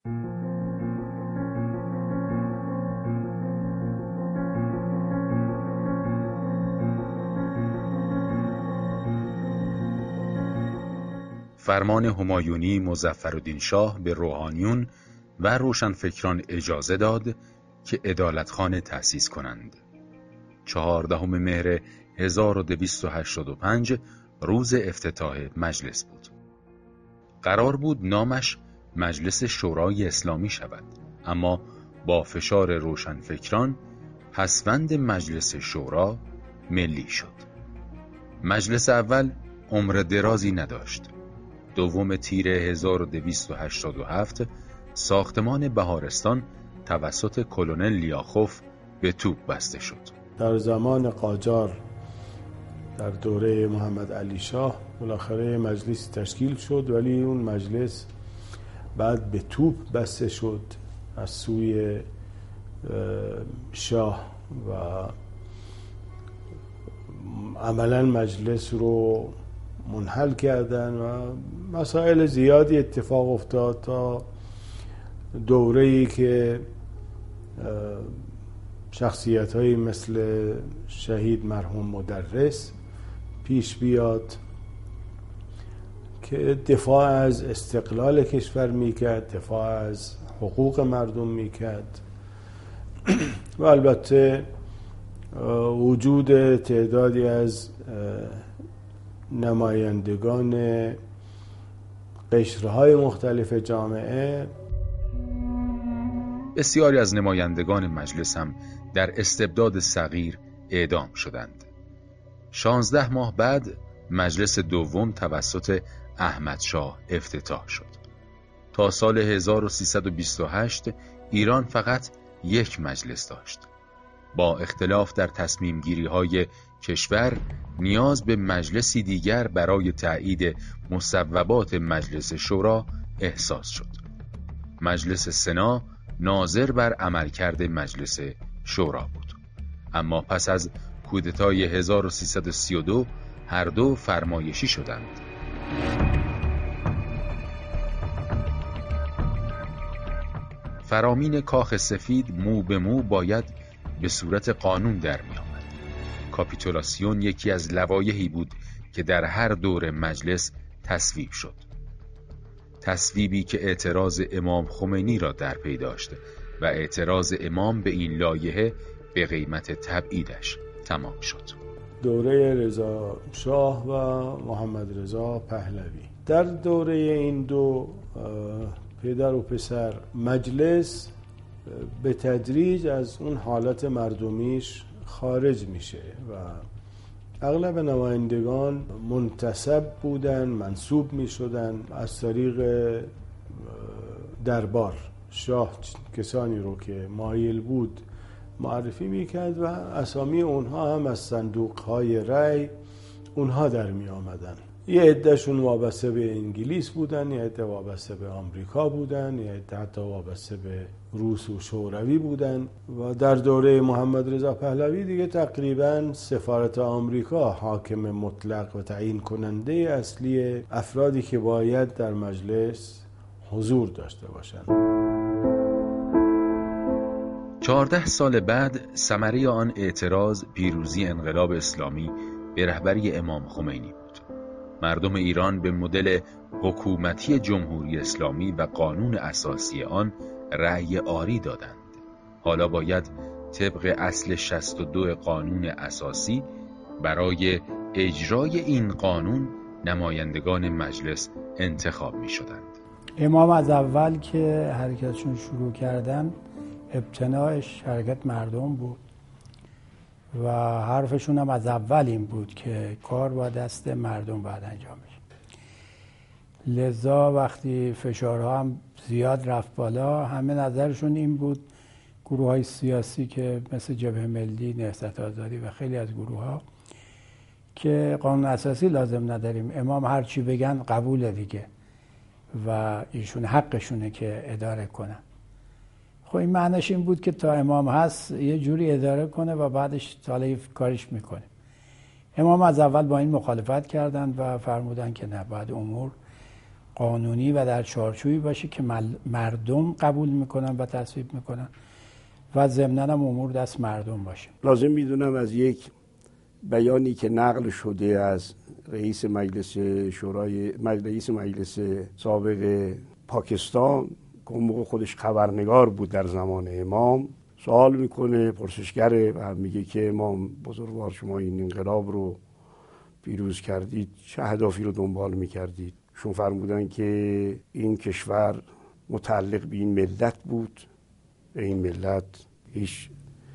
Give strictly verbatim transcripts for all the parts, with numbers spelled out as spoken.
فرمان همایونی مظفرالدین شاه به روحانیون و روشنفکران اجازه داد که عدالتخانه تأسیس کنند. چهاردهم مهر هزار و دویست و هشتاد و پنج روز افتتاح مجلس بود. قرار بود نامش مجلس شورای اسلامی شود، اما با فشار روشنفکران پسوند مجلس شورا ملی شد. مجلس اول عمر درازی نداشت. دوم تیر هزار و دویست و هشتاد و هفت ساختمان بهارستان توسط کلونل لیاخوف به توپ بسته شد. در زمان قاجار در دوره محمد علی شاه بالاخره مجلس تشکیل شد، ولی اون مجلس بعد به توپ بسته شد از سوی شاه و عملا مجلس رو منحل کردن و مسائل زیادی اتفاق افتاد تا دوره‌ای که شخصیت‌هایی مثل شهید مرحوم مدرس پیش بیاد که دفاع از استقلال کشور میکرد، دفاع از حقوق مردم میکرد و البته وجود تعدادی از نمایندگان قشرهای مختلف جامعه. بسیاری از نمایندگان مجلس هم در استبداد صغیر اعدام شدند. شانزده ماه بعد مجلس دوم توسط احمد شاه افتتاح شد. تا سال هزار و سیصد و بیست و هشت ایران فقط یک مجلس داشت. با اختلاف در تصمیم گیری های کشور نیاز به مجلسی دیگر برای تأیید مصوبات مجلس شورا احساس شد. مجلس سنا ناظر بر عملکرد مجلس شورا بود، اما پس از کودتای هزار و سیصد و سی و دو هر دو فرمایشی شدند. فرامین کاخ سفید مو به مو باید به صورت قانون در می آمد. کاپیتولاسیون یکی از لوایحی بود که در هر دور مجلس تصویب شد. تصویبی که اعتراض امام خمینی را در پی داشت و اعتراض امام به این لایحه به قیمت تبعیدش تمام شد. دوره رضا شاه و محمد رضا پهلوی. در دوره این دو پدر و پسر مجلس به تدریج از اون حالت مردمیش خارج میشه و اغلب نمایندگان منتسب بودن، منصوب میشدن از طریق دربار. شاه کسانی رو که مایل بود معرفی میکرد و اسامی اونها هم از صندوقهای رأی اونها در می آمدن. یه عدهشون وابسته به انگلیس بودن، یه عده وابسته به آمریکا بودن، یه عده حتی وابسته به روس و شوروی بودن و در دوره محمد رضا پهلوی دیگه تقریبا سفارت آمریکا حاکم مطلق و تعیین کننده اصلی افرادی که باید در مجلس حضور داشته باشند. چهارده سال بعد ثمره آن اعتراض پیروزی انقلاب اسلامی به رهبری امام خمینی بود. مردم ایران به مدل حکومتی جمهوری اسلامی و قانون اساسی آن رأی آری دادند. حالا باید طبق اصل شصت و دو قانون اساسی برای اجرای این قانون نمایندگان مجلس انتخاب می شدند. امام از اول که حرکتشون شروع کردن ابتناعش حرکت مردم بود و حرفشون هم از اول این بود که کار با دست مردم باید انجام بشه. لذا وقتی فشارها هم زیاد رفت بالا، همه نظرشون این بود، گروه های سیاسی که مثل جبهه ملی، نهضت آزادی و خیلی از گروه ها، که قانون اساسی لازم نداریم، امام هر چی بگن قبول دیگه و ایشون حقشونه که اداره کنن. خب این معنیش این بود که تا امام هست یه جوری اداره کنه و بعدش طالع کارش میکنه. امام از اول با این مخالفت کردند و فرمودن که نه، باید امور قانونی و در چارچوبی باشه که مردم قبول میکنن و تصویب میکنن و ضمناً هم امور دست مردم باشه. لازم میدونم از یک بیانی که نقل شده از رئیس مجلس شورای رئیس مجلس سابق پاکستان که اون موقع خودش خبرنگار بود در زمان امام، سوال میکنه، پرسشگره و میگه که امام بزرگوار شما این انقلاب رو پیروز کردید، چه اهدافی رو دنبال میکردید؟ شون فرمودن که این کشور متعلق به این ملت بود، به این ملت هیچ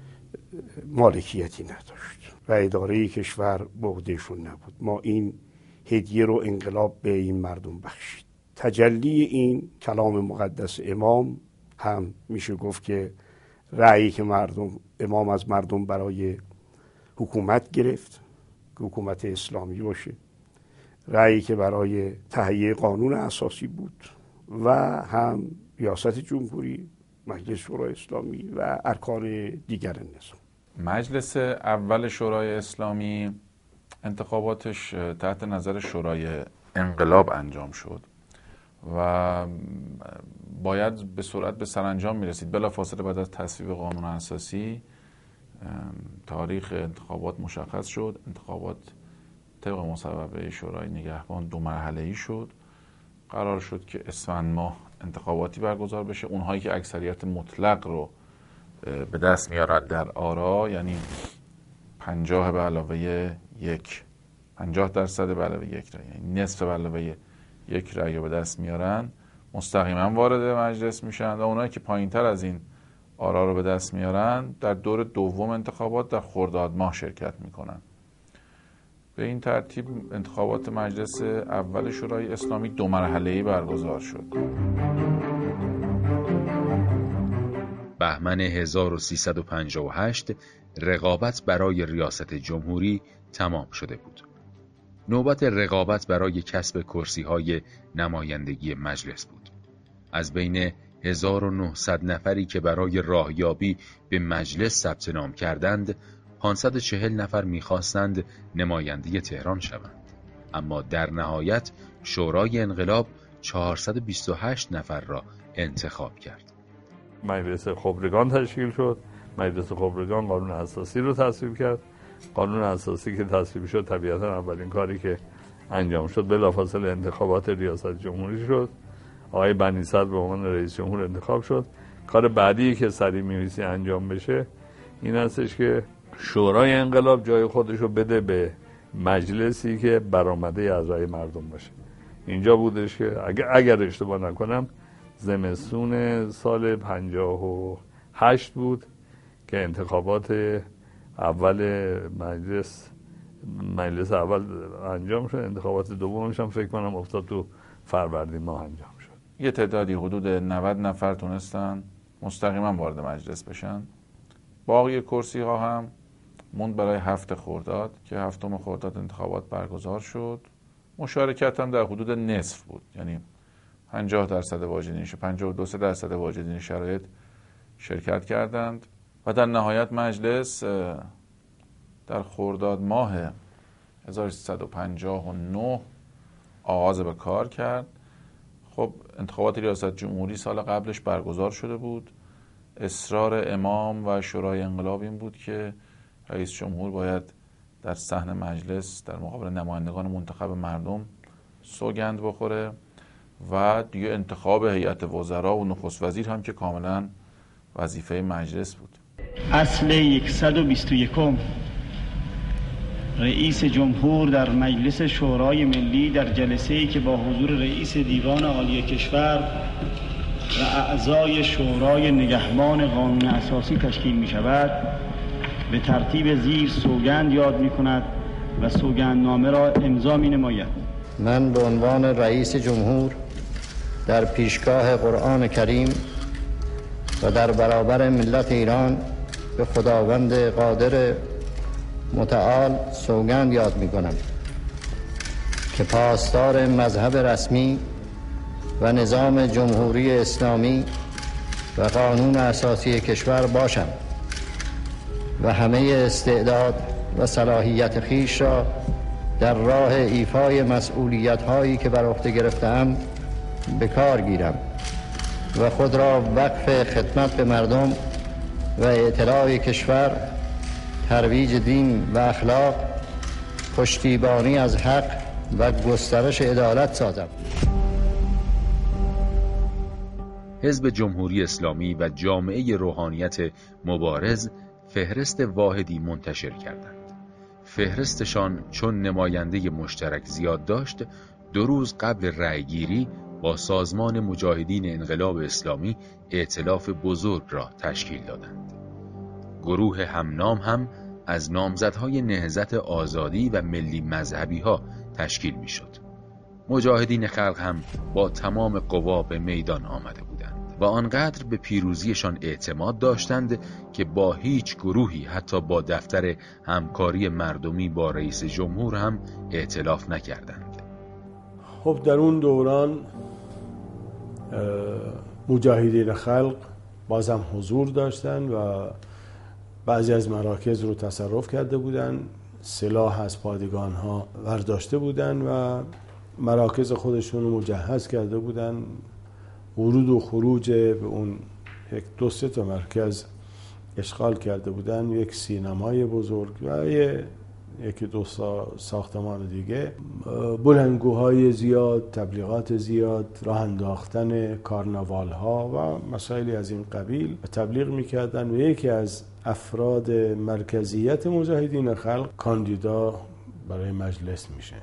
مالکیتی نداشت و اداره کشور به عهدهشون نبود. ما این هدیه رو انقلاب به این مردم بخشید. تجلی این کلام مقدس امام هم میشه گفت که رأیی که مردم امام از مردم برای حکومت گرفت که حکومت اسلامی باشه، رأیی که برای تهیه قانون اساسی بود و هم ریاست جمهوری، مجلس شورای اسلامی و ارکان دیگر نظام. مجلس اول شورای اسلامی انتخاباتش تحت نظر شورای انقلاب انجام شد و باید به سرعت به سرانجام میرسید. بلافاصله بعد از تصویب قانون اساسی تاریخ انتخابات مشخص شد. انتخابات طبق مصوبه شورای نگهبان دو مرحله‌ای شد. قرار شد که اسفند ماه انتخاباتی برگزار بشه. اونهایی که اکثریت مطلق رو به دست میارن در آرا، یعنی پنجاه به علاوه یک، پنجاه درصد به علاوه یک رأی، یعنی نصف به علاوه یک رأی رو به دست میارن، مستقیما وارد مجلس میشن و اونایی که پایین تر از این آرا رو به دست میارن در دور دوم انتخابات در خرداد ماه شرکت میکنن. به این ترتیب انتخابات مجلس اول شورای اسلامی دو مرحله‌ای برگزار شد. بهمن هزار و سیصد و پنجاه و هشت رقابت برای ریاست جمهوری تمام شده بود. نوبت رقابت برای کسب کرسی‌های نمایندگی مجلس بود. از بین هزار و نهصد نفری که برای راهیابی به مجلس ثبت نام کردند، پانصد و چهل نفر می‌خواستند نماینده تهران شوند. اما در نهایت شورای انقلاب چهارصد و بیست و هشت نفر را انتخاب کرد. مجلس خبرگان تشکیل شد. مجلس خبرگان قانون اساسی رو تصویب کرد. قانون اساسی که تصویب شد طبیعتا اولین کاری که انجام شد بلافاصله انتخابات ریاست جمهوری شد. آقای بنی صدر به عنوان رئیس جمهور انتخاب شد. کار بعدی که سریع می‌بایستی انجام بشه این هستش که شورای انقلاب جای خودش رو بده به مجلسی که برآمده از رأی مردم باشه. اینجا بودش که اگر, اگر اشتباه نکنم زمستون سال پنجاه و هشت بود که انتخابات اول مجلس مجلس اول انجام شد. انتخابات دومش هم فکر کنم افتاد تو فروردین ماه انجام شد. یه تعدادی حدود نود نفر تونستن مستقیما وارد مجلس بشن. باقی کرسی ها هم موند برای هفت خرداد که هفتم خرداد انتخابات برگزار شد. مشارکت هم در حدود نصف بود، یعنی پنجاه درصد واجدین پنجاه و دو درصد واجدین شرایط شرکت کردند و در نهایت مجلس در خرداد ماه هزار و سیصد و پنجاه و نه آغاز به کار کرد. خب انتخابات ریاست جمهوری سال قبلش برگزار شده بود. اصرار امام و شورای انقلاب این بود که رئیس جمهور باید در صحن مجلس در مقابل نمایندگان منتخب مردم سوگند بخوره و دیگه انتخاب هیئت وزرا و نخست وزیر هم که کاملا وظیفه مجلس بود. اصل صد و بیست و یک رئیس جمهور در مجلس شورای ملی در جلسه‌ای که با حضور رئیس دیوان عالی کشور و اعضای شورای نگهبان قانون اساسی تشکیل می شود به ترتیب زیر سوگند یاد می کند و سوگندنامه را امضا می نماید. من به عنوان رئیس جمهور در پیشگاه قرآن کریم و در برابر ملت ایران به خداوند قادر متعال سوگند یاد می کنم که پاسدار مذهب رسمی و نظام جمهوری اسلامی و قانون اساسی کشور باشم و همه استعداد و صلاحیت خیش را در راه ایفای مسئولیت هایی که بر عهده گرفته‌ام به کار گیرم و خود را وقف خدمت به مردم و اطلاع کشور، ترویج دین و اخلاق، پشتیبانی از حق و گسترش عدالت سازم. حزب جمهوری اسلامی و جامعه روحانیت مبارز فهرست واحدی منتشر کردند. فهرستشان چون نماینده مشترک زیاد داشت، دو روز قبل رأیگیری با سازمان مجاهدین انقلاب اسلامی ائتلاف بزرگ را تشکیل دادند. گروه همنام هم از نامزدهای نهضت آزادی و ملی مذهبی ها تشکیل می شد. مجاهدین خلق هم با تمام قوا به میدان آمده بودند و آنقدر به پیروزیشان اعتماد داشتند که با هیچ گروهی، حتی با دفتر همکاری مردمی با رئیس جمهور هم ائتلاف نکردند. خب در اون دوران مجاهدین خلق بازم حضور داشتند و بعضی از مراکز رو تصرف کرده بودند، سلاح از پادگان ها ورداشته بودند و مراکز خودشون رو مجهز کرده بودند. ورود و خروج به اون یک دو سه تا مرکز اشغال کرده بودند، یک سینمای بزرگ و یکی دو ساختمان دیگه، بلندگوهای زیاد، تبلیغات زیاد، راه انداختن کارناوال ها و مسائلی از این قبیل تبلیغ میکردن و یکی از افراد مرکزیت مجاهدین خلق کاندیدا برای مجلس میشه.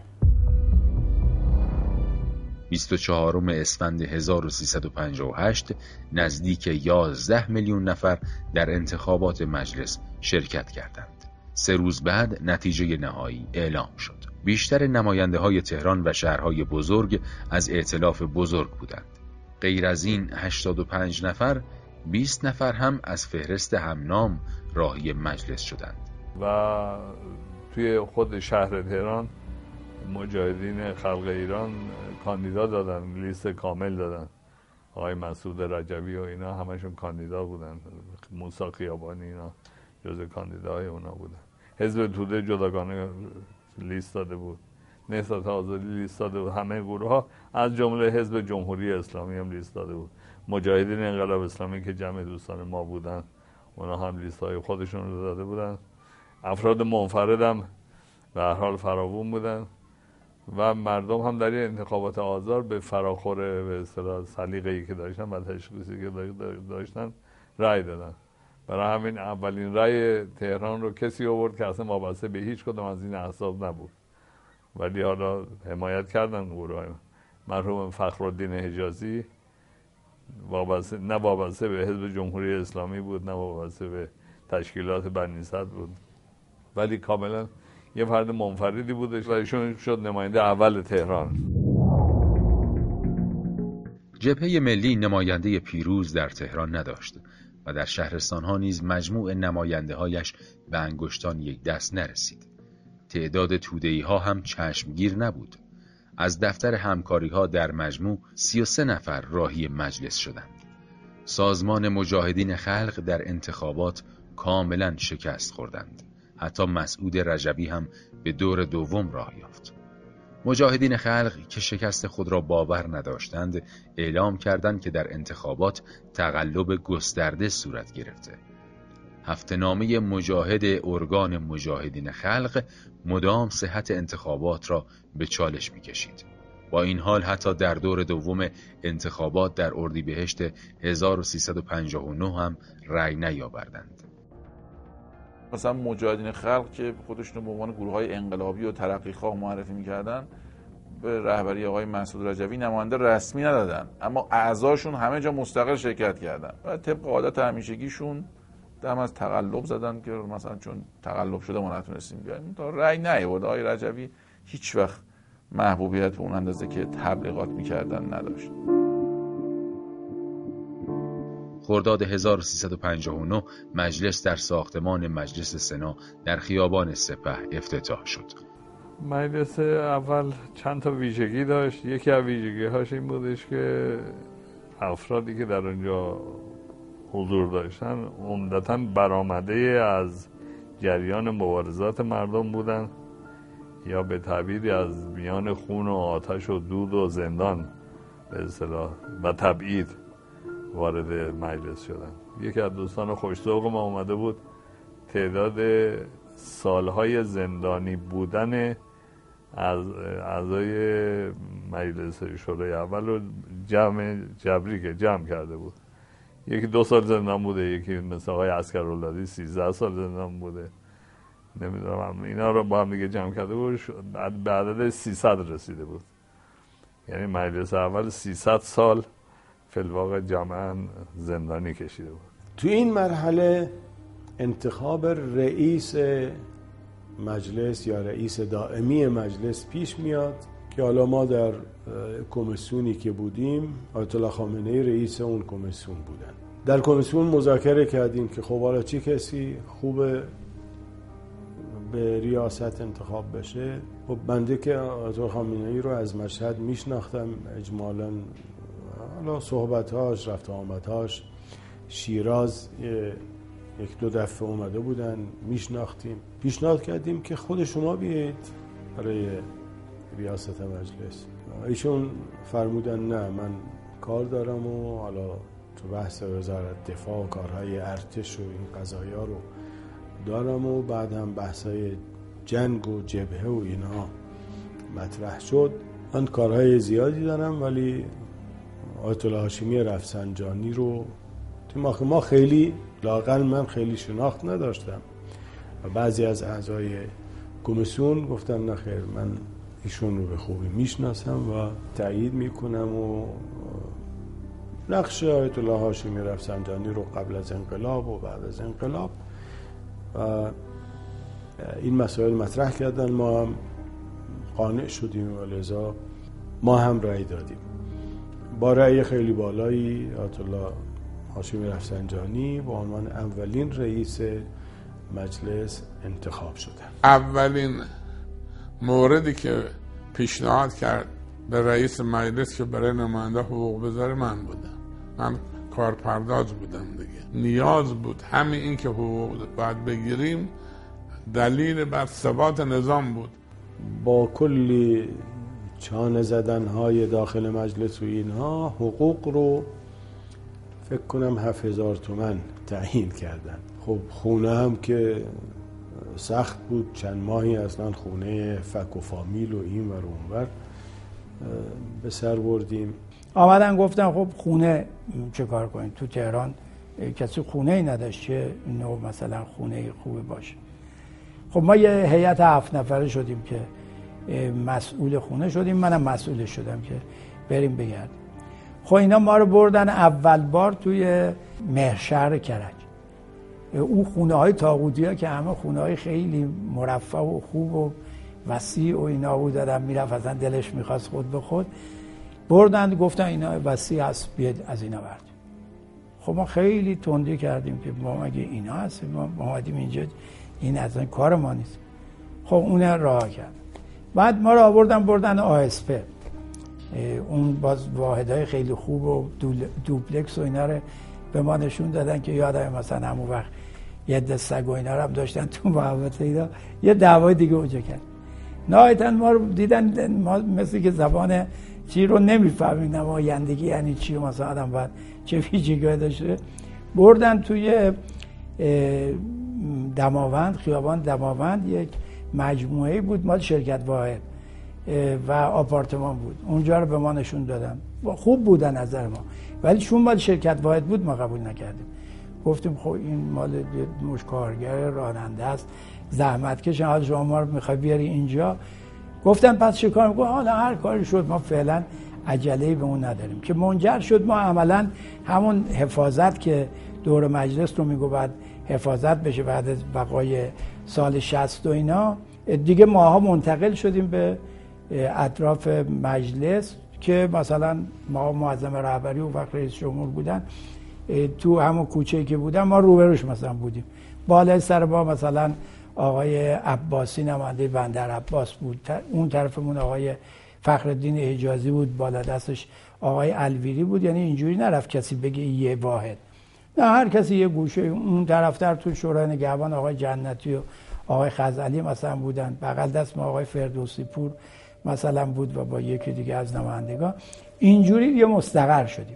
بیست و چهارم اسفند هزار و سیصد و پنجاه و هشت نزدیک یازده میلیون نفر در انتخابات مجلس شرکت کردند. سه روز بعد نتیجه نهایی اعلام شد. بیشتر نماینده های تهران و شهرهای بزرگ از ائتلاف بزرگ بودند. غیر از این هشتاد و پنج نفر، بیست نفر هم از فهرست همنام راهی مجلس شدند. و توی خود شهر تهران مجاهدین خلق ایران کاندیدا دادن، لیست کامل دادن. آقای مسعود رجبی و اینا همشون کاندیدا بودن. موسی خیابانی اینا جزء کاندیداهای اونا بودن. حزب توده جداگانه لیست داده بود، نهضت آزادی لیست داده بود، همه گروه ها از جمله حزب جمهوری اسلامی هم لیست داده بود. مجاهدین انقلاب اسلامی که جمع دوستان ما بودن اونا هم لیست های خودشون رو داده بودن. افراد منفرد هم به هر حال فراوون بودن و مردم هم در این انتخابات آزار به فراخور به اصطلاح سلیقه‌ای که داشتن و تشخیصی که داشتن رأی دادن. برای همین اولین رأی تهران رو کسی آورد که اصلا وابسته به هیچ کدام از این احزاب نبود، ولی حالا حمایت کردن گروه مرحوم فخرالدین حجازی، وابسته نه وابسته به حزب جمهوری اسلامی بود نه وابسته به تشکیلات بنی صدر بود، ولی کاملا یه فرد منفردی بودش و ایشون شد نماینده اول تهران. جبهه ملی نماینده پیروز در تهران نداشت و در شهرستان‌ها نیز مجموع نماینده‌هایش به انگشتان یک دست نرسید. تعداد توده‌ای‌ها هم چشمگیر نبود. از دفتر همکاری‌ها در مجموع سی و سه نفر راهی مجلس شدند. سازمان مجاهدین خلق در انتخابات کاملا شکست خوردند. حتی مسعود رجبی هم به دور دوم راه یافت. مجاهدین خلق که شکست خود را باور نداشتند اعلام کردند که در انتخابات تقلب گسترده صورت گرفته. هفته‌نامه مجاهد ارگان مجاهدین خلق مدام صحت انتخابات را به چالش می‌کشید. با این حال حتی در دور دوم انتخابات در اردیبهشت هزار و سیصد و پنجاه و نه هم رأی نیاوردند. مثلا مجاهدین خلق که خودشون به عنوان گروه‌های انقلابی و ترقیخواه معرفی می‌کردن، به رهبری آقای مسعود رجبی نماینده رسمی ندادن، اما اعضاشون همه جا مستقل شرکت کردن و طبق عادت همیشگیشون دم از تقلب زدن که مثلا چون تقلب شده ما نتونستیم بیایم. تا رأی نیاورد. آقای رجبی هیچ وقت محبوبیت به اون اندازه که تبلیغات می‌کردن نداشت. خرداد هزار و سیصد و پنجاه و نه مجلس در ساختمان مجلس سنا در خیابان سپه افتتاح شد. مجلس اول چند تا ویژگی داشت. یکی از ویژگی‌هاش این بودش که افرادی که در اونجا حضور داشتن عمدتاً برآمده از جریان مبارزات مردم بودن یا به تعبیری از میان خون و آتش و دود و زندان به اصطلاح و تبعید وارد مجلس شدن. یکی از دوستان خوش‌ذوق ما اومده بود تعداد سالهای زندانی بودن از اعضای مجلس شورای اول رو جمع جبری که جمع کرده بود. یکی دو سال زندان بوده، یکی مثل آقای عسکراللهی سیزده سال زندان بوده، نمیدونم. اینا رو با هم دیگه جمع کرده بود، به عدد سیصد رسیده بود. یعنی مجلس اول سیصد سال فی الواقع جمعاً زندانی کشیده بود. تو این مرحله انتخاب رئیس مجلس یا رئیس دائمی مجلس پیش میاد که حالا ما در کمیسیونی که بودیم آیت الله خامنه ای رئیس اون کمیسیون بودن. در کمیسیون مذاکره کردیم که خب حالا چی کسی خوبه به ریاست انتخاب بشه. خب بنده که آیت الله خامنه ای رو از مشهد میشناختم اجمالاً، حالا صحبت‌هاش، رفت آمدهاش، شیراز یک دو دفعه اومده بودن، میشناختیم. پیشنهاد کردیم که خود شما بیایید برای ریاست مجلس. ایشون فرمودن نه، من کار دارم و حالا تو بحث وزارت دفاع و کارهای ارتش و این قضایا رو دارم و بعد هم بحثای جنگ و جبهه و اینها مطرح شد. من کارهای زیادی دارم ولی آیت الله هاشمی رفسنجانی رو ما ما خیلی لااقل من خیلی شناخت نداشتم و بعضی از اعضای کمیسیون گفتن نه خیر، من ایشون رو به خوبی میشناسم و تایید میکنم و نقش آیت الله هاشمی رفسنجانی رو قبل از انقلاب و بعد از انقلاب و این مسائل مطرح کردن. ما هم قانع شدیم و لذا ما هم رأی دادیم. با رأی خیلی بالایی آیت الله هاشمی رفسنجانی به عنوان اولین رئیس مجلس انتخاب شدن. اولین موردی که پیشنهاد کرد به رئیس مجلس که برای نماینده حقوق بذاره من بودم. من کارپرداز بودم دیگه. نیاز بود همین این که حقوق باید بگیریم دلیل بر ثبات نظام بود. با کلی چانه زدنهای داخل مجلس و اینها حقوق رو فکر کنم هفت هزار تومن تعیین کردن. خب خونه هم که سخت بود، چند ماهی اصلا خونه فک و فامیل و این ور و اون ور به سر بردیم. آمدن گفتن خب خونه چه کار کنیم؟ تو تهران کسی خونه ای نداشت که نوع مثلا خونه خوبی باشه. خب ما یه هیئت هفت نفره شدیم که مسئول خونه شدیم، منم مسئول شدم که بریم بگردیم. خب اینا ما رو بردن اول بار توی مهرشهر کرج. اون خونه های طاغوتی ها که همه خونه های خیلی مرفه و خوب و وسیع و اینا بود، دادم میرفت اصلا دلش میخواست خود به خود بردن گفتن اینا وسیع هست بیاد از اینا بردیم. خب ما خیلی تندی کردیم که ما مگه اینا هست، ما اومدیم اینجا این از این کار ما نیست. خب اون راه کرد. بعد ما رو آوردن بردن آسپه، اون باز واحدهای خیلی خوب و دوپلکس و اینا رو به ما نشون دادن که یادم مثلا همون وقت یه دسته و اینا رو هم داشتن تو محوطه اینا. یه دعوای دیگه اونجا کرد. نهایتاً ما رو دیدن ما مثل که زبان چی رو نمیفهمیم، نمایندگی یعنی چی و مثلا آدم باید چه ویژگی داشته. بردن توی دماوند، خیابان دماوند، یک مجموعه بود مال شرکت واحد و آپارتمان بود، اونجا رو به ما نشون دادن. خوب بودن نظر ما، ولی چون مال شرکت واحد بود ما قبول نکردیم. گفتیم خب این مال مش کارگر راننده است، زحمت کش، حال شما ما رو میخوای بیاری اینجا. گفتن پس چه کار میکنم؟ حالا هر کاری شد، ما فعلا عجله‌ای به اون نداریم. که منجر شد ما عملا همون حفاظت که دور مجلس رو میگو بعد حفاظت بشه بعد از بقای سال شصت و اینا، دیگه ماها منتقل شدیم به اطراف مجلس که مثلا ما معظم رهبری و وقت رئیس جمهور بودن تو همون کوچه‌ای که بودن ما روبروش مثلا بودیم. بالای سر ما مثلا آقای عباسی نماینده بندر عباس بود، اون طرفمون آقای فخرالدین حجازی بود، بالا دستش آقای الویری بود. یعنی اینجوری نرفت کسی بگه یه واحد، نه هر کسی یه گوشه. اون طرفتر تو شورای نگهبان آقای جنتی و آقای خزعلی مثلا بودن، بغل دست ما آقای فردوسی پور مثلا بود و با یکی دیگه از نمایندگان اینجوری یه مستقر شدیم.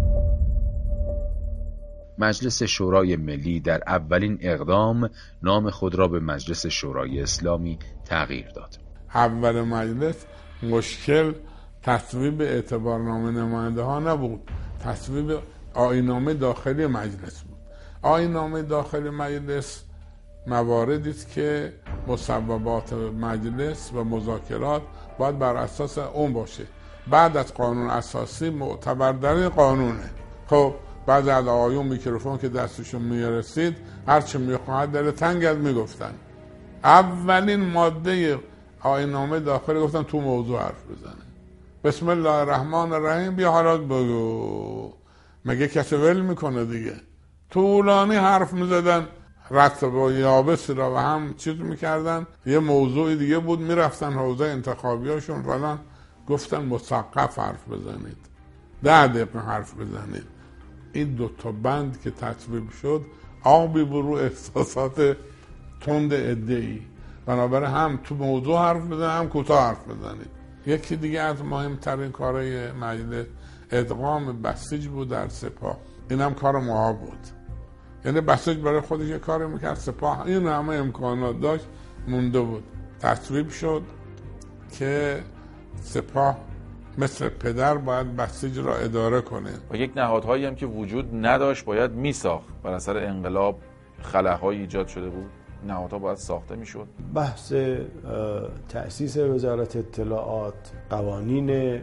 مجلس شورای ملی در اولین اقدام نام خود را به مجلس شورای اسلامی تغییر داد. اول مجلس مشکل تصویب اعتبارنامه نماینده ها نبود، تصویب آیین‌نامه داخلی مجلس بود. آیین‌نامه داخلی مجلس مواردی است که مصوبات مجلس و مذاکرات باید بر اساس اون باشه. بعد از قانون اساسی معتبرترین قانونه. خب بعضی از آقایون میکروفون که دستشون میرسید هرچی میخواهد دل تنگت میگفتن. اولین ماده آیین‌نامه داخلی گفتن تو موضوع حرف بزنه. بسم الله الرحمن الرحیم، بیا حالا بگو. مگه کسی ول میکنه دیگه؟ طولانی حرف میزدن، رطب و یابس را و هم چیز میکردن. یه موضوع دیگه بود، میرفتن حوزه انتخابیاشون فلان، گفتن مثقف حرف بزنید، ده دقیقه حرف بزنید. این دوتا بند که تصویب شد آبی برو احساسات تند عده‌ای. بنابراین هم تو موضوع حرف بزنید هم کوتاه حرف بزنید. یکی دیگه از مهمترین کارهای مجلس ادغام بسیج بود در سپاه. این هم کار ما بود. یعنی بسیج برای خودش یه کاری میکرد، سپاه این همه امکانات داشت، مونده بود. تصویب شد که سپاه مثل پدر باید بسیج را اداره کنه و یک نهادهایی هم که وجود نداشت باید میساخت. بر اثر انقلاب خلاهای ایجاد شده بود، نهادها باید ساخته میشد. بحث تأسیس وزارت اطلاعات، قوانین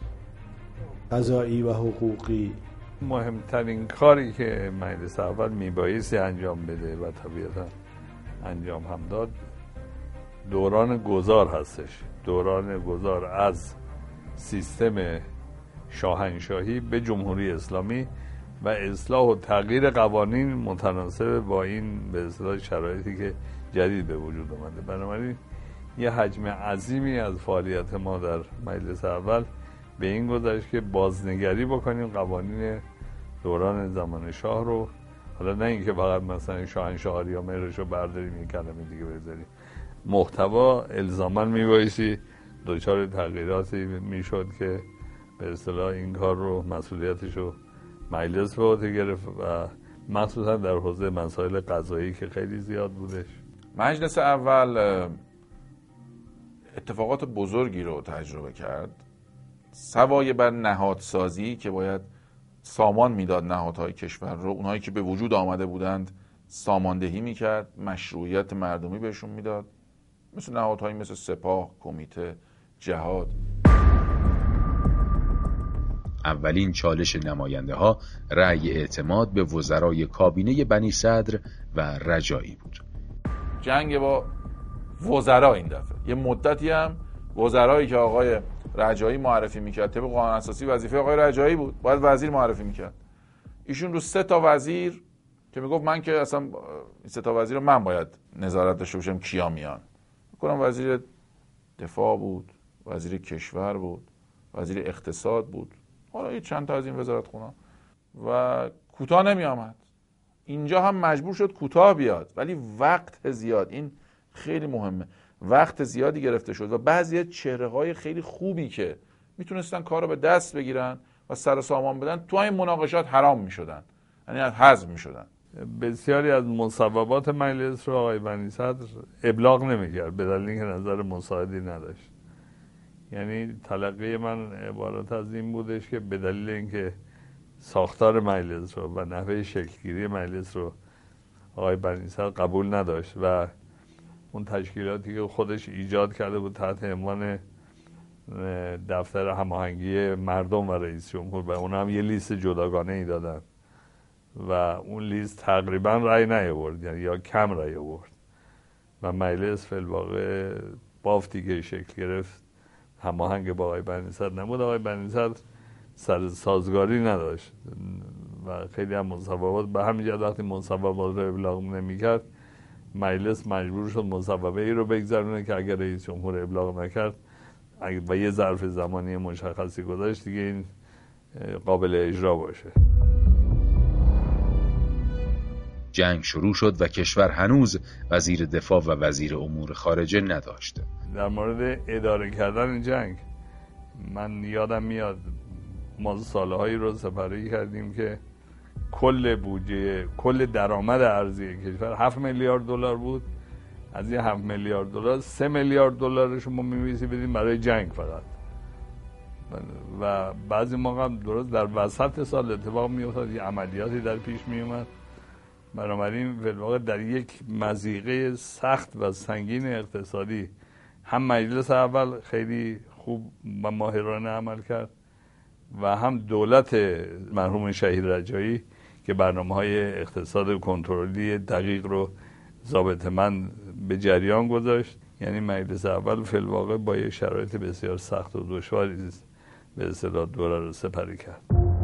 قضایی و حقوقی، مهمترین کاری که مجلس اول میبایستی انجام بده و طبیعتا انجام هم داد دوران گذار هستش. دوران گذار از سیستم شاهنشاهی به جمهوری اسلامی و اصلاح و تغییر قوانین متناسب با این به اصطلاح شرایطی که جدید به وجود آمده. بنابراین یه حجم عظیمی از فعالیت ما در مجلس اول به این گذشت که بازنگری بکنیم قوانین دوران زمان شاه رو. حالا نه اینکه فقط مثلا شاهنشاهی یا مهرش رو برداریم این کلمه دیگه بذاریم، محتوا الزاما میبایستی دچار تغییراتی میشد که به اصطلاح این کار رو مسئولیتش رو مجلس به عهده گرفت و مخصوصا در حوزه مسائل قضایی که خیلی زیاد بودش. مجلس اول اتفاقات بزرگی رو تجربه کرد، سوای بر نهادسازی که باید سامان میداد نهادهای کشور رو، اونهایی که به وجود آمده بودند ساماندهی میکرد، مشروعیت مردمی بهشون میداد، مثل نهادهایی مثل سپاه، کمیته، جهاد. اولین چالش نماینده ها رأی اعتماد به وزرای کابینه بنی صدر و رجایی بود. جنگ با وزرا این دفعه. یه مدتی هم وزرایی که آقای رجایی معرفی میکرد طبق قانون اساسی وظیفه آقای رجایی بود، باید وزیر معرفی میکرد. ایشون رو سه تا وزیر که میگفت من که اصلا این سه تا وزیر رو من باید نظارت داشته باشم کیا میان. میگم وزیر دفاع بود، وزیر کشور بود، وزیر اقتصاد بود، حالا یه چند تا از این وزارتخونا و کوتاه نمی آمد. اینجا هم مجبور شد کوتاه بیاد، ولی وقت زیاد، این خیلی مهمه، وقت زیادی گرفته شد و بعضی چهره‌های خیلی خوبی که میتونستن کار رو به دست بگیرن و سر سامان بدن تو این مناقشات حرام میشدن، یعنی حذف میشدن. بسیاری از مصوبات مجلس رو آقای بنی صدر ابلاغ نمیکرد به دلیل اینکه نظر مساعدی نداشت. یعنی تلقی من عبارت از این بودش که به دلیل اینکه ساختار مجلس رو و نحوه شکلگیری مجلس رو آقای بنی صدر قبول نداشت و اون تشکیلاتی که خودش ایجاد کرده بود تحت عنوان دفتر هماهنگی مردم و رئیس جمهور و اون هم یه لیست جداگانه ای دادن و اون لیست تقریبا رأی نیاورد، یعنی یا کم رأی آورد و مجلس فی الواقع بافتی که شکل گرفت هماهنگ با آقای بنی صدر نبود. آقای بنی صدر سر سازگاری نداشت و خیلی هم مصوبات به همین جهت وقتی مصوبات رو ابلاغ نمی‌کرد مجلس مجبور شد مصوبه ای رو بگذارونه که اگر رئیس جمهور ابلاغ نکرد و یه ظرف زمانی مشخصی گذاشت دیگه این قابل اجرا باشه. جنگ شروع شد و کشور هنوز وزیر دفاع و وزیر امور خارجه نداشت. در مورد اداره کردن جنگ، من یادم میاد ما سالهایی رو سپری کردیم که کل بودجه، کل درآمد ارزی کشور هفت میلیارد دلار بود. از این هفت میلیارد دلار سه میلیارد دلارش ما می‌نویسیم بدیم برای جنگ فقط، و بعضی موقع هم درست در وسط سال اتفاق می‌افتاد یه عملیاتی در پیش می‌اومد. بنابراین بالواقع در یک مضیقه سخت و سنگین اقتصادی هم مجلس اول خیلی خوب و ماهرانه عمل کرد و هم دولت مرحوم شهید رجایی که برنامه‌های اقتصاد کنترلی دقیق رو ضابطه‌مند به جریان گذاشت. یعنی مجلس اول فی الواقع با یک شرایط بسیار سخت و دشواری به اصطلاح دوره رو سپری کرد.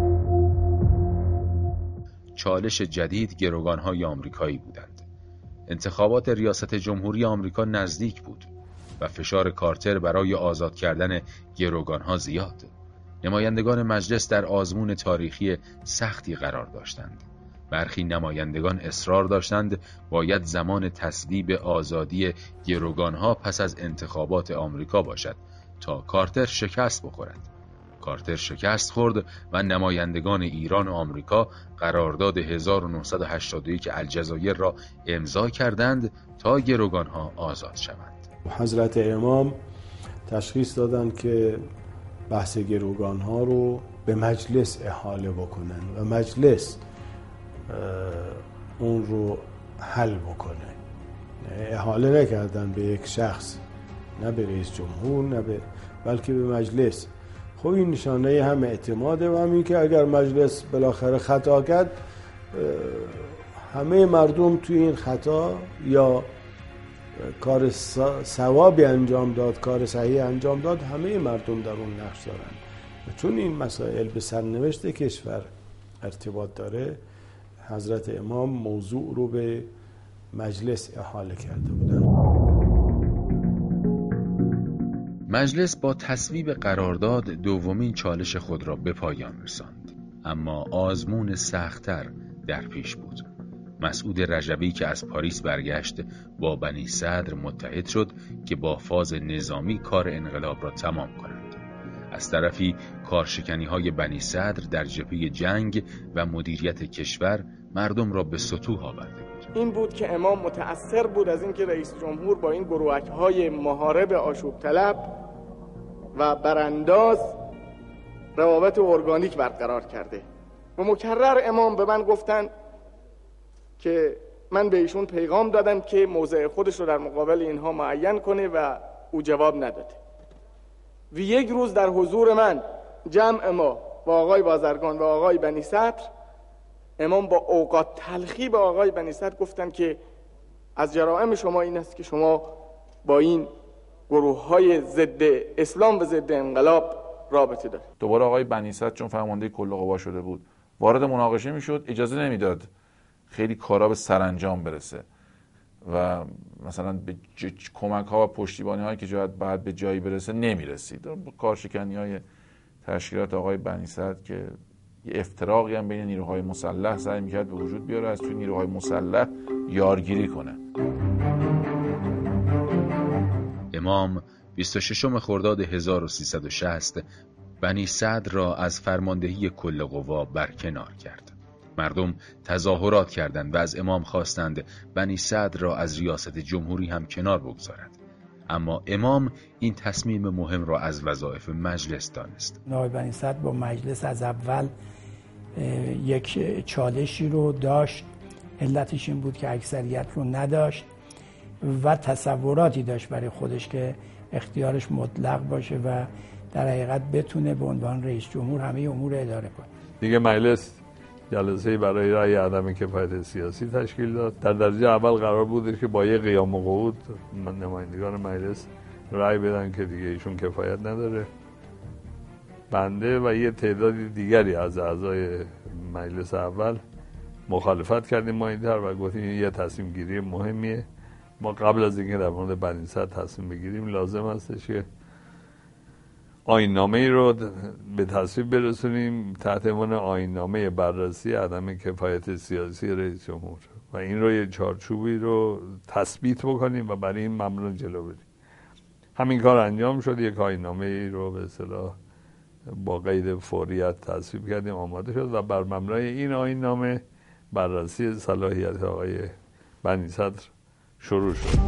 چالش جدید گروگان‌های آمریکایی بودند. انتخابات ریاست جمهوری آمریکا نزدیک بود و فشار کارتر برای آزاد کردن گروگان‌ها زیاد. نمایندگان مجلس در آزمون تاریخی سختی قرار داشتند. برخی نمایندگان اصرار داشتند باید زمان تصویب آزادی گروگان‌ها پس از انتخابات آمریکا باشد تا کارتر شکست بخورد. کارتر شکست خورد و نمایندگان ایران و آمریکا قرارداد هزار و نهصد و هشتاد و یک الجزایر را امضا کردند تا گروگان‌ها آزاد شوند. حضرت امام تشخیص دادند که بحث گروگان‌ها رو به مجلس احاله بکنن و مجلس اون رو حل بکنه. احاله نکردن به یک شخص، نه به رئیس جمهور، نه به بلکه به مجلس. خب این نشانه هم اعتماده و همین که اگر مجلس بالاخره خطا کرد، همه مردم توی این خطا یا کار ثوابی انجام داد، کار صحیح انجام داد، همه مردم در اون نقش دارن. چون این مسائل به سرنوشت کشور ارتباط داره، حضرت امام موضوع رو به مجلس احاله کرده بودن. مجلس با تصویب قرارداد دومین چالش خود را به پایان رساند، اما آزمون سخت‌تر در پیش بود. مسعود رجبی که از پاریس برگشت با بنی صدر متحد شد که با فاز نظامی کار انقلاب را تمام کنند. از طرفی کارشکنی‌های بنی صدر در جبهه جنگ و مدیریت کشور مردم را به سطوح آورده بود. این بود که امام متأثر بود از اینکه رئیس جمهور با این گروهک‌های محارب آشوب طلب و برانداز روابط ارگانیک برقرار کرده و مکرر امام به من گفتن که من به ایشون پیغام دادم که موضع خودش رو در مقابل اینها معین کنه و او جواب نداده. و یک روز در حضور من جمع ما و آقای بازرگان و آقای بنی صدر، امام با اوقات تلخی به آقای بنی صدر گفتن که از جرائم شما این است که شما با این گروه های ضد اسلام و ضد انقلاب رابطه دارید. دوباره آقای بنی صدر چون فرمانده کل قوا شده بود وارد مناقشه میشد، اجازه نمیداد خیلی کارا به سرانجام برسه و مثلا به کمک ها و پشتیبانی هایی که جاید بعد به جایی برسه نمیرسید. کارشکنی های تشکیلات آقای بنی صدر که یه افتراقی هم بین نیروهای مسلح سعی میکرد به وجود بیاره، از توی نیروهای مسلح یارگیری کنه. امام بیست و ششم خرداد هزار و سیصد و شصت بنی صدر را از فرماندهی کل قوا برکنار کرد. مردم تظاهرات کردند و از امام خواستند بنی صدر را از ریاست جمهوری هم کنار بگذارد. اما امام این تصمیم مهم را از وظایف مجلس دانست. آقای بنی صدر با مجلس از اول یک چالشی رو داشت، علتش این بود که اکثریت رو نداشت و تصوراتی داشت برای خودش که اختیارش مطلق باشه و در حقیقت بتونه به عنوان رئیس جمهور همه امور اداره کنه. دیگه مجلس جلسه برای رأی عدم کفایت سیاسی تشکیل داد. در درجه اول قرار بود که با یه قیام و قعود نمایندگان مجلس رأی بدن که دیگه ایشون کفایت نداره. بنده و یه تعداد دیگری از اعضای مجلس اول مخالفت کردیم ما این طرح و گفتیم یه تصمیم گیری مهمیه. ما قبل از اینکه در مورد بنی صدر تصمیم بگیریم لازم هستش که آیین‌نامه‌ای رو به تصویب برسونیم تحت عنوان آیین‌نامه بررسی عدم کفایت سیاسی رئیس جمهور و این رو یه چارچوبی رو تثبیت بکنیم و برای این ممنون جلو بریم. همین کار انجام شد. یک آیین‌نامه ای رو به اصطلاح با قید فوریت تصویب کردیم، آماده شد و بر مبنای این آیین‌نامه بررسی صلاحیت آقای بنی صدر شروع شد.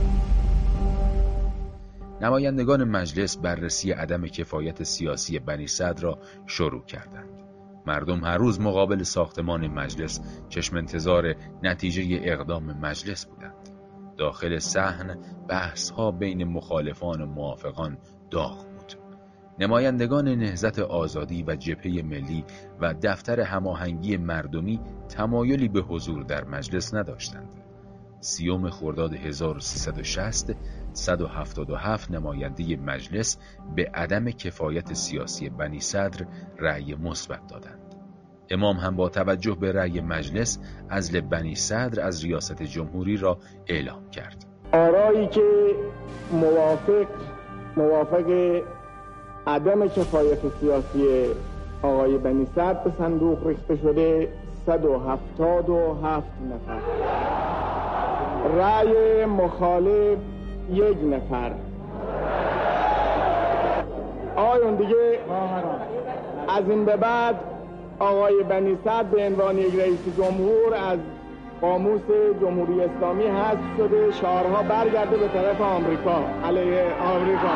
نمایندگان مجلس بررسی عدم کفایت سیاسی بنی صدر را شروع کردند. مردم هر روز مقابل ساختمان مجلس چشم انتظار نتیجه اقدام مجلس بودند. داخل صحن بحث‌ها بین مخالفان و موافقان داغ بود. نمایندگان نهضت آزادی و جبهه ملی و دفتر هماهنگی مردمی تمایلی به حضور در مجلس نداشتند. سیوم خرداد هزار و سیصد و شصت، صد و هفتاد و هفت نماینده مجلس به عدم کفایت سیاسی بنی صدر رأی مثبت دادند. امام هم با توجه به رأی مجلس عزل بنی صدر از ریاست جمهوری را اعلام کرد. آرایی که موافق موافق عدم کفایت سیاسی آقای بنی صدر به صندوق ریخته شده صد و هفتاد و هفت نفر، رأی مخالف یک نفر. آقایون دیگه از این به بعد آقای بنی صدر به عنوان یک رئیس جمهور از قاموس جمهوری اسلامی حذف شده، شعارها برگرده به طرف آمریکا، علیه آمریکا.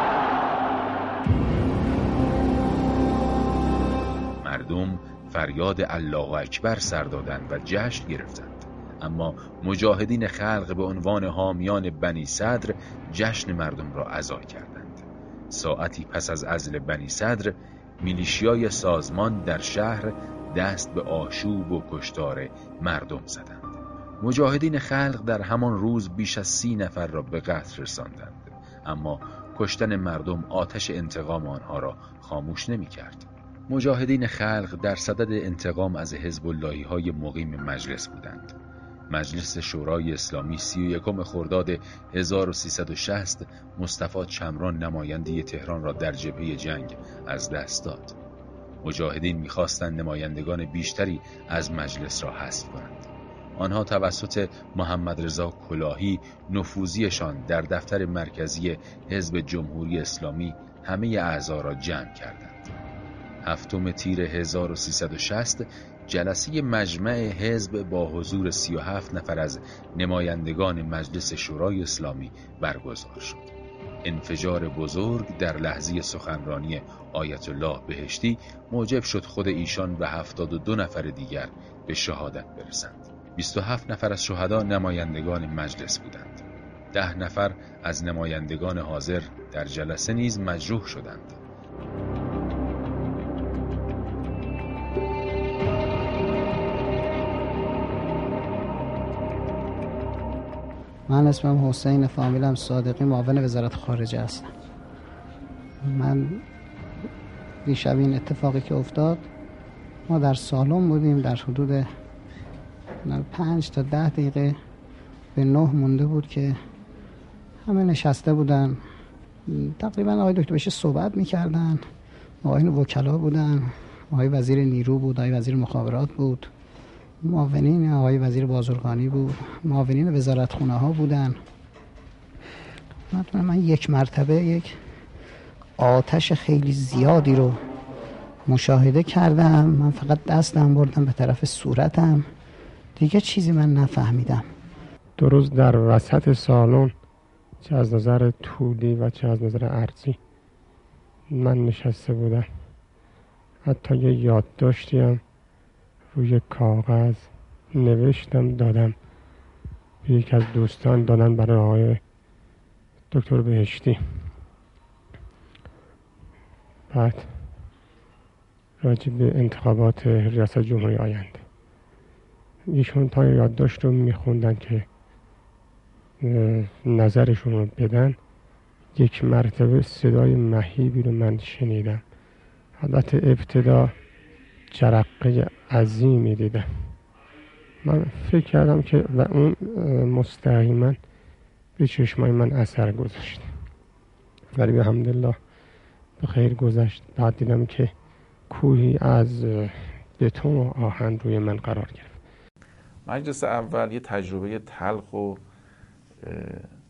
مردم فریاد الله اکبر سر دادند و جشن گرفتند. اما مجاهدین خلق به عنوان حامیان بنی صدر جشن مردم را عزا کردند. ساعتی پس از عزل بنی صدر، میلیشیای سازمان در شهر دست به آشوب و کشتار مردم زدند. مجاهدین خلق در همان روز بیش از سی نفر را به قتل رساندند، اما کشتن مردم آتش انتقام آنها را خاموش نمی کرد. مجاهدین خلق در صدد انتقام از حزب اللهی های مقیم مجلس بودند. مجلس شورای اسلامی سی و یکم خرداد هزار و سیصد و شصت مصطفی چمران نماینده تهران را در جبهه جنگ از دست داد. مجاهدین می‌خواستند نمایندگان بیشتری از مجلس را حذف کنند. آنها توسط محمد رضا کلاهی نفوذیشان در دفتر مرکزی حزب جمهوری اسلامی همه اعضا را جمع کردند. هفتم تیر هزار و سیصد و شصت جلسه مجمع حزب با حضور سی و هفت نفر از نمایندگان مجلس شورای اسلامی برگزار شد. انفجار بزرگ در لحظه سخنرانی آیت الله بهشتی موجب شد خود ایشان و هفتاد و دو نفر دیگر به شهادت برسند. بیست و هفت نفر از شهدا نمایندگان مجلس بودند. ده نفر از نمایندگان حاضر در جلسه نیز مجروح شدند. من اسمم حسین، فامیلم صادقی، معاون وزارت خارجه هستم. من دیشب این اتفاقی که افتاد، ما در سالن بودیم، در حدود پنج تا ده دقیقه به نه مونده بود که همه نشسته بودن. تقریبا آقای دکتر بهشتی صحبت میکردن، آقایون وکلا بودن، آقای وزیر نیرو بود، آقای وزیر مخابرات بود، معاونین آقای وزیر بازرگانی بود، معاونین وزارتخونه ها بودن. من یک مرتبه یک آتش خیلی زیادی رو مشاهده کردم. من فقط دستم بردم به طرف صورتم، دیگه چیزی من نفهمیدم. دو روز در وسط سالن، چه از نظر طولی و چه از نظر عرضی، من نشسته بودم. حتی یه یادداشتی هم روی کاغذ نوشتم، دادم به یکی از دوستان، دادن برای آقای دکتر بهشتی. بعد راجع به انتخابات ریاست جمهوری آینده، ایشون تا یادداشت رو میخوندن که نظرشون رو بدن. یک مرتبه صدای مهیبی رو من شنیدم. حالت ابتدا جرقه عظیمی دیدم. من فکر کردم که و اون مستقیما به چشمای من اثر گذاشت، ولی به الحمدلله به خیر گذشت. بعد دیدم که کوهی از بتون و آهن روی من قرار گرفت. مجلس اول یه تجربه تلخ و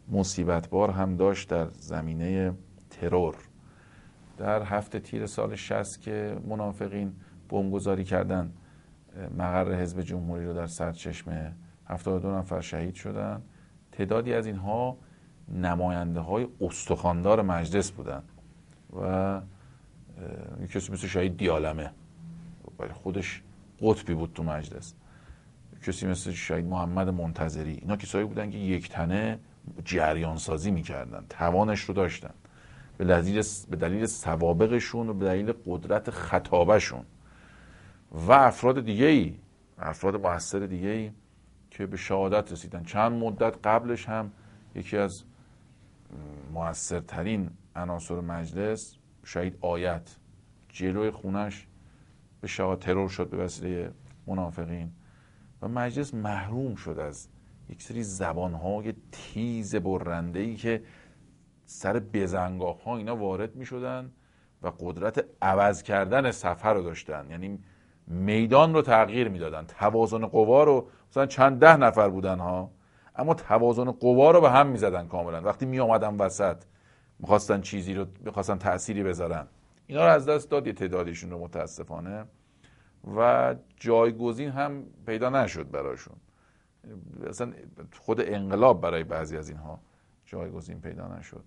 مصیبت بار هم داشت در زمینه ترور. در هفته تیر سال شصت که منافقین بمبگذاری کردن مقر حزب جمهوری رو در سرچشمه، هفتاد و دو نفر شهید شدن. تعدادی از اینها نماینده های استخواندار مجلس بودن و کسی مثل شهید دیالمه خودش قطبی بود تو مجلس، کسی مثل شهید محمد منتظری، اینا کسایی بودن که یک تنه جریان سازی میکردن، توانش رو داشتن به دلیل به دلیل سوابقشون و به دلیل قدرت خطابهشون. و افراد دیگه‌ای، افراد مؤثر دیگه‌ای که به شهادت رسیدن. چند مدت قبلش هم یکی از مؤثرترین عناصر مجلس شهید آیت جلوی خونش به شهادت ترور شد به وسیله منافقین و مجلس محروم شد از یک سری زبانهای تیز برنده‌ای که سر بزنگاه ها اینا وارد می شدن و قدرت عوض کردن صفحه رو داشتن، یعنی میدان رو تغییر می دادن، توازن قوا رو، مثلا چند ده نفر بودن ها اما توازن قوا رو به هم می زدن کاملا. وقتی می آمدن وسط میخواستن چیزی رو، میخواستن تأثیری بذارن، اینا رو از دست داد یه تعدادشون رو متاسفانه و جایگزین هم پیدا نشد براشون. اصلا خود انقلاب برای بعضی از اینها جایگزین پیدا نشد.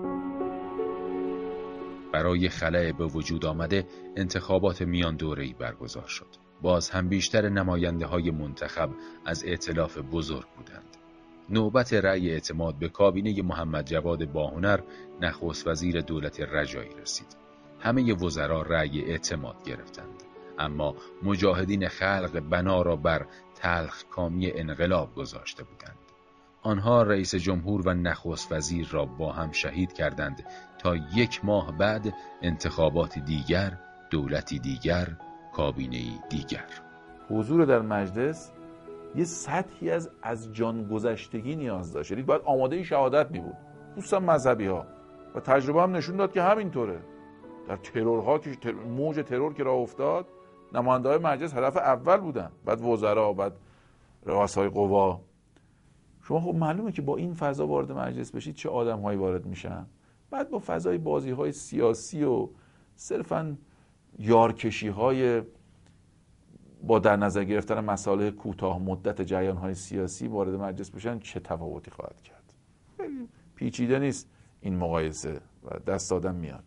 برای خلأ به وجود آمده انتخابات میان دوره‌ای برگزار شد. باز هم بیشتر نماینده های منتخب از ائتلاف بزرگ بودند. نوبت رأی اعتماد به کابینه محمد جواد باهنر نخست وزیر دولت رجایی رسید. همه وزرا رأی اعتماد گرفتند، اما مجاهدین خلق بنا را بر تلخ کامی انقلاب گذاشته بودند. آنها رئیس جمهور و نخست وزیر را با هم شهید کردند تا یک ماه بعد انتخابات دیگر، دولتی دیگر، کابینه‌ای دیگر. حضور در مجلس یه سطحی از از جان گذشتگی نیاز داشت، یعنی باید آماده شهادت می بود. دوستان مذهبی ها و تجربه هم نشون داد که همینطوره. در ترورها که تر... موج ترور که راه افتاد، نماینده های مجلس هدف اول بودن، بعد وزرا، بعد رؤسای قوا. شما خب معلومه که با این فضا وارد مجلس بشید چه آدم‌هایی وارد میشن. بعد با فضای بازی‌های سیاسی و صرفاً یارکشی‌های با در نظر گرفتن مسائل کوتاه مدت جریان‌های سیاسی وارد مجلس بشن چه تفاوتی خواهد کرد؟ پیچیده نیست این مقایسه و دست آدم میاد.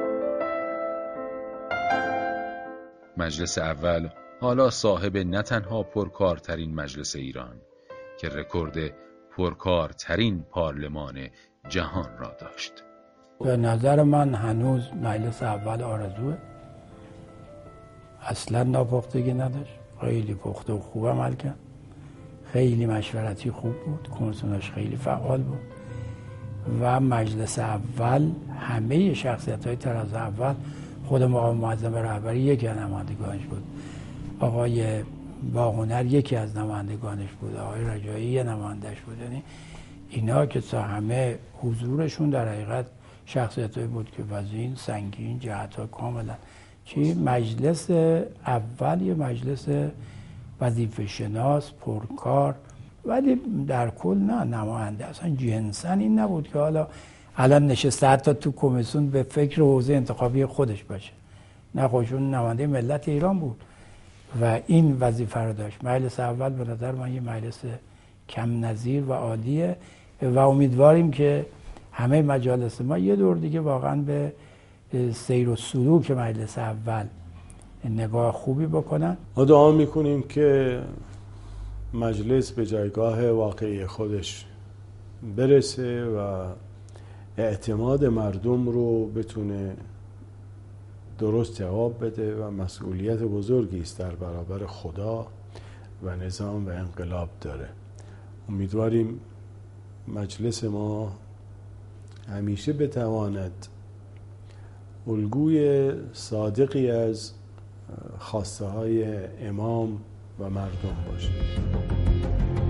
مجلس اول حالا صاحب نه تنها پرکارترین مجلس ایران که رکورد پرکارترین پارلمان جهان را داشت. به نظر من هنوز مجلس اول آرزوه، اصلا ناپختگی نداشت، خیلی پخته و خوب عمل کرد، خیلی مشورتی خوب بود، کمیسیوناش خیلی فعال بود و مجلس اول همه شخصیت های طراز اول، خود مقام معظم رهبری یکی از نمایندگانش بود، آقای باهنر یکی از نمایندگانش بود، آقای رجایی یه نمایندش بود. یعنی اینا که همه حضورشون در حقیقت شخصیتایی بود که وزین، سنگین، جهت‌ها کاملا چی مجلس اول یه مجلس وظیفه شناس، پرکار، ولی در کل نه نماینده اصلا جنساً این نبود که حالا الان نشسته حتی تو کمیسیون به فکر حوزه انتخابی خودش باشه. نه، خودشون نماینده ملت ایران بود و این وظیفه رو داشت. مجلس اول به نظر من یه مجلس کم نظیر و عالیه و امیدواریم که همه مجالس ما یه دور دیگه واقعا به سیر و سلوک مجلس اول نگاه خوبی بکنن. ما دعا میکنیم که مجلس به جایگاه واقعی خودش برسه و اعتماد مردم رو بتونه درست جواب بده و مسئولیت بزرگی است در برابر خدا و نظام و انقلاب داره. امیدواریم مجلس ما همیشه بتواند الگوی صادقی از خواسته های امام و مردم باشه.